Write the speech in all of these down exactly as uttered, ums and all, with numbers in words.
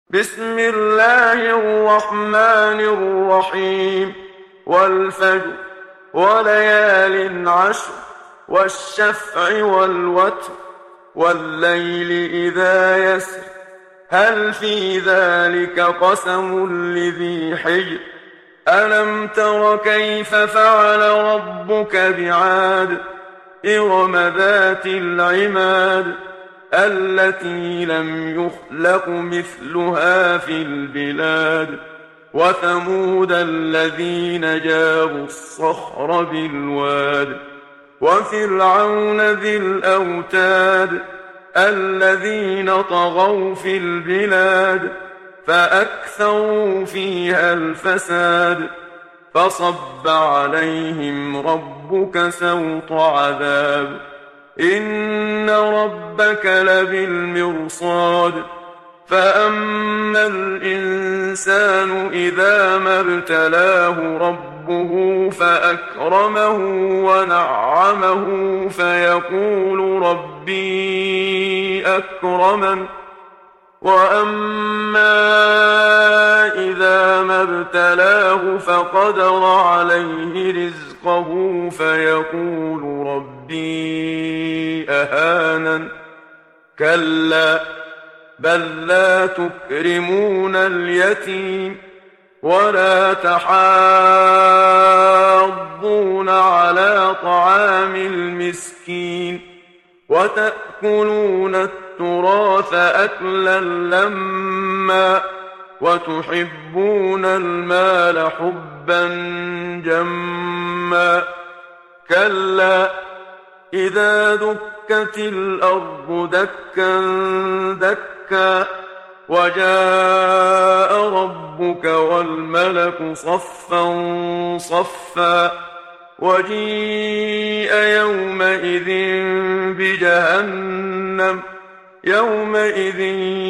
بسم الله الرحمن الرحيم والفجر وليال عشر والشفع والوتر والليل إذا يسر هل في ذلك قسم لذي حجر ألم تر كيف فعل ربك بعاد إرم ذات العماد التي لم يخلق مثلها في البلاد وثمود الذين جابوا الصخر بالواد وفرعون ذي الأوتاد الذين طغوا في البلاد فأكثروا فيها الفساد فصب عليهم ربك سوط عذاب إن ربك لبالمرصاد فأما الإنسان إذا ما ابتلاه ربه فأكرمه ونعمه فيقول ربي أكرمن وأما إذا ما ابتلاه فقدر عليه رزقه فيقول ربي أهانن كلا بل لا تكرمون اليتيم ولا تحاضون على طعام المسكين وتأكلون التراث أكلا لما وتحبون المال حبا جما كلا إذا دكت الأرض دكا دكا وجاء ربك والملك صفا صفا وجيء يومئذ بجهنم يومئذ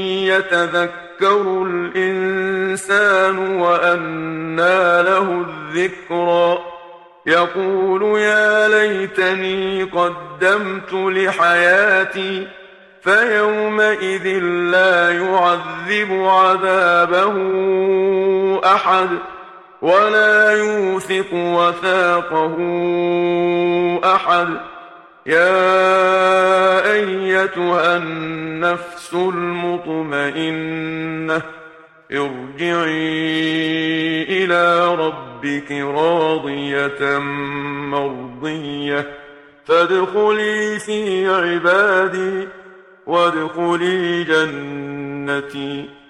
يتذكر الإنسان وأنى له الذكرى يقول يا ليتني قدمت لحياتي فيومئذ لا يعذب عذابه أحد ولا يوثق وثاقه أحد يا أيتها النفس المطمئنة ارجعي إلى ربك راضية مرضية فادخلي في عبادي وادخلي جنتي.